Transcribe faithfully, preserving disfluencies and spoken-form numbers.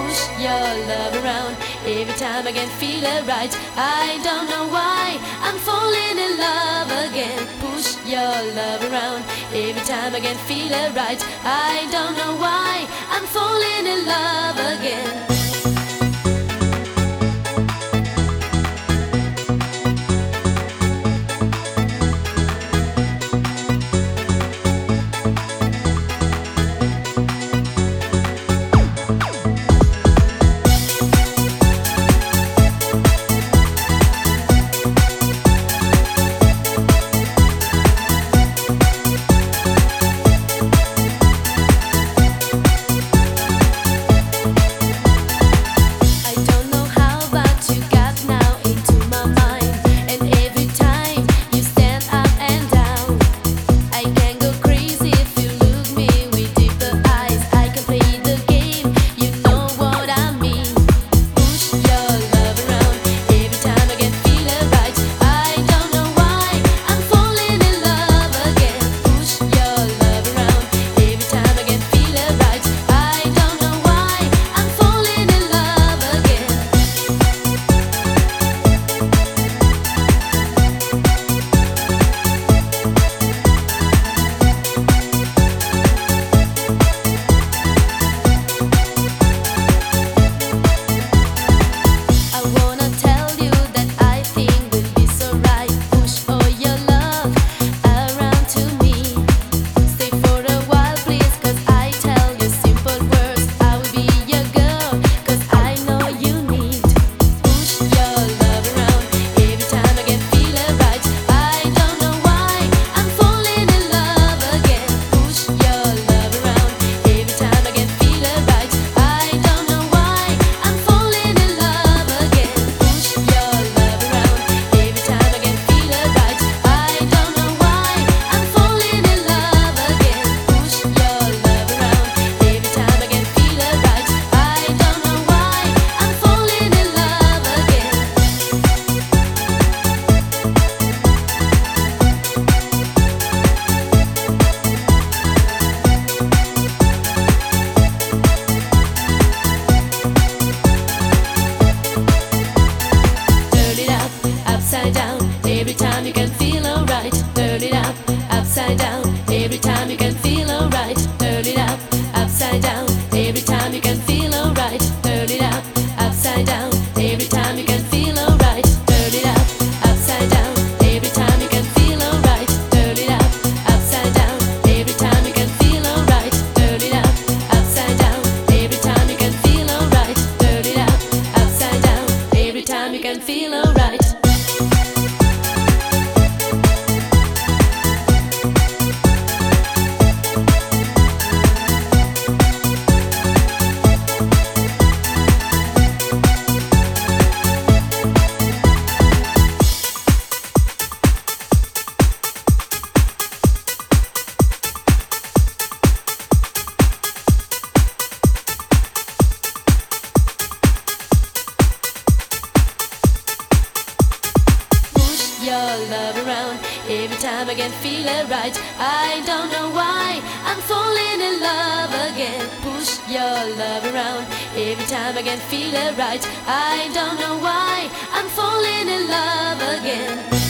Push your love around every time I can feel it right. I don't know why I'm falling in love again. Push your love around every time I can feel it right. I don't know why I'm falling in love again. Every time you can feel alright, turn it up, upside down. Every time you can feel alright, turn it up, upside down. Every time you can feel alright, turn it up, upside down. Every time you can feel alright, turn it up, upside down. Every time you can feel alright, turn it up, upside down. Every time you can feel alright, turn it up, upside down. Every time you can feel alright, turn it up, upside down. Every time you can feel alright. Your love around every time I can feel it right. I don't know why I'm falling in love again. Push your love around every time I can feel it right. I don't know why I'm falling in love again.